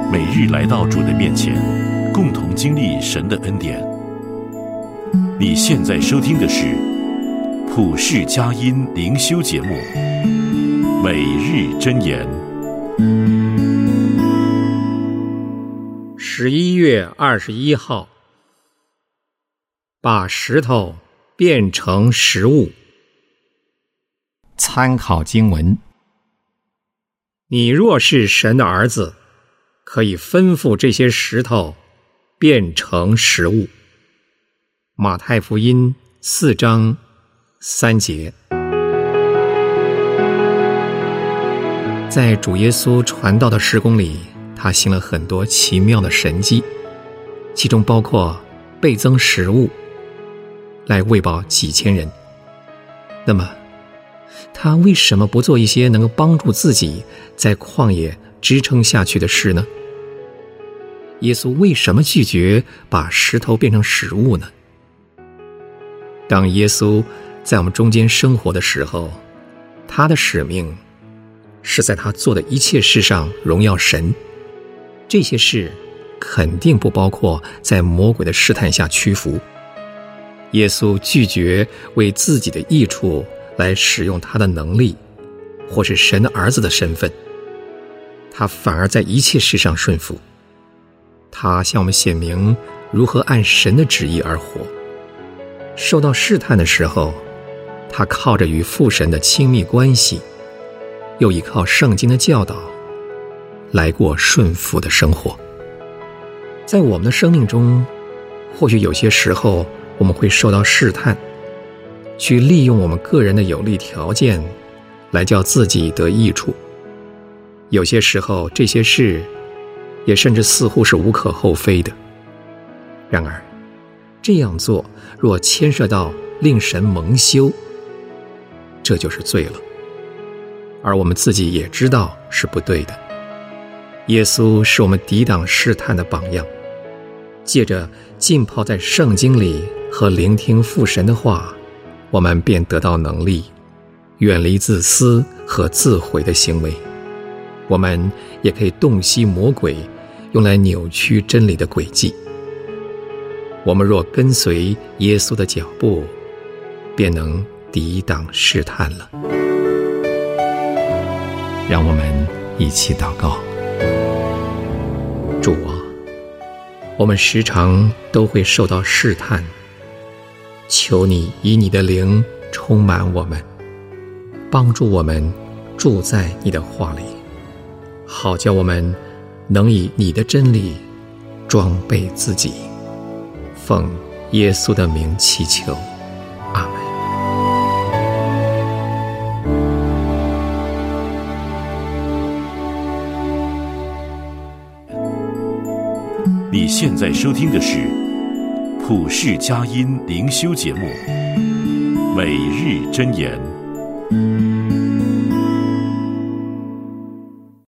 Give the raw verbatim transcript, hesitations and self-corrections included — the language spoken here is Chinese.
每日来到主的面前，共同经历神的恩典。你现在收听的是普世佳音灵修节目《每日箴言》。 十一月二十一号，把石头变成食物。参考经文：你若是神的儿子，可以吩咐这些石头变成食物。马太福音四章三节。在主耶稣传道的事工里，他行了很多奇妙的神迹，其中包括倍增食物，来喂饱几千人。那么他为什么不做一些能够帮助自己在旷野支撑下去的事呢？耶稣为什么拒绝把石头变成食物呢？当耶稣在我们中间生活的时候，他的使命是在他做的一切事上荣耀神。这些事肯定不包括在魔鬼的试探下屈服。耶稣拒绝为自己的益处来使用他的能力或是神的儿子的身份，他反而在一切事上顺服。他向我们显明如何按神的旨意而活。受到试探的时候，他靠着与父神的亲密关系，又依靠圣经的教导来过顺服的生活。在我们的生命中，或许有些时候我们会受到试探，去利用我们个人的有利条件来叫自己得益处。有些时候这些事也甚至似乎是无可厚非的。然而这样做若牵涉到令神蒙羞，这就是罪了，而我们自己也知道是不对的。耶稣是我们抵挡试探的榜样，借着浸泡在圣经里和聆听父神的话，我们便得到能力，远离自私和自毁的行为。我们也可以洞悉魔鬼用来扭曲真理的诡计。我们若跟随耶稣的脚步，便能抵挡试探了。让我们一起祷告。主啊，我们时常都会受到试探，求你以你的灵充满我们，帮助我们住在你的话里，好叫我们能以你的真理装备自己。奉耶稣的名祈求，阿们。 你现在收听的是普世佳音灵修节目《每日箴言》。